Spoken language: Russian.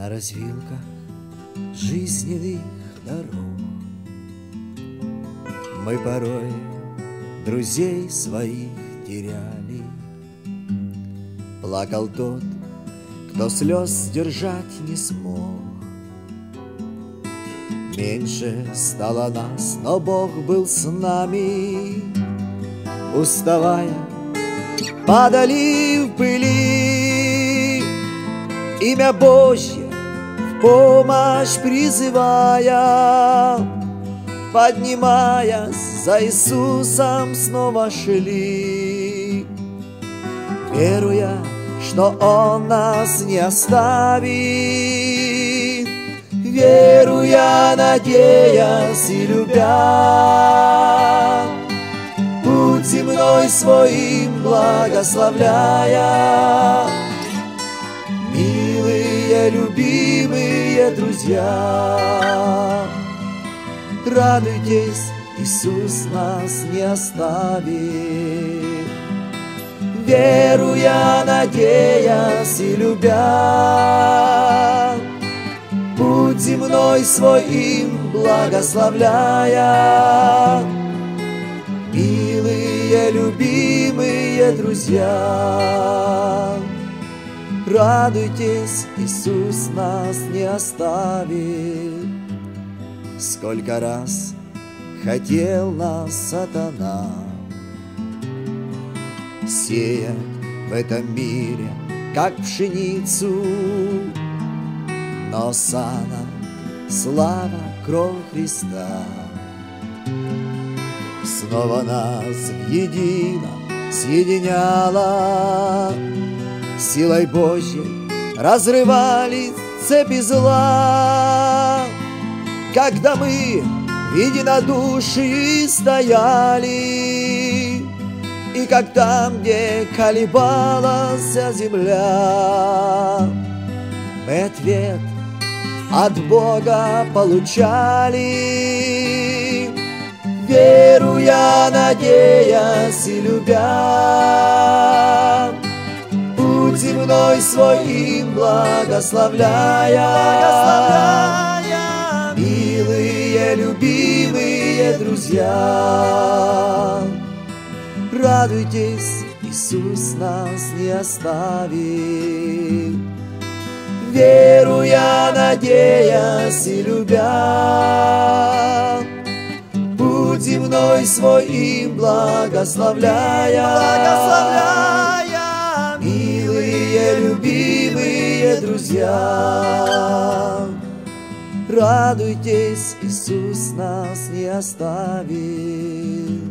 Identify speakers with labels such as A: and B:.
A: на развилках жизненных дорог. Мы порой друзей своих теряли. Плакал тот, кто слез сдержать не смог. Меньше стало нас, но Бог был с нами. Уставая, падали в пыли, имя Божье в помощь призывая, поднимаясь за Иисусом снова шли, веруя, что Он нас не оставит, веруя, надеясь и любя, путь земной своим благословляя. Милые, любимые друзья, радуйтесь, Иисус нас не оставит, веруя, надеясь и любя, путь земной свой им благословляя. Милые, любимые друзья, радуйтесь, Иисус нас не оставит. Сколько раз хотел нас сатана сеять в этом мире, как пшеницу, но сана, слава, кровь Христа снова нас в едином съединяла. Силой Божьей разрывали цепи зла, когда мы в единодушии стояли, и как там, где колебалась земля, мы ответ от Бога получали, веруя, надеясь и любя, путь земной свой им благословляя. Милые, любимые друзья, радуйтесь, Иисус нас не оставит, веруя, надеясь и любя, путь земной свой им благословляя. Милые, любимые друзья, радуйтесь, Иисус нас не оставит.